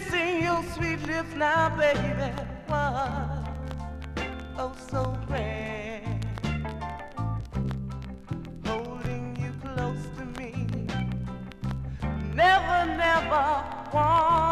Kissing your sweet lips now, baby, was oh so grand. Holding you close to me, never, never want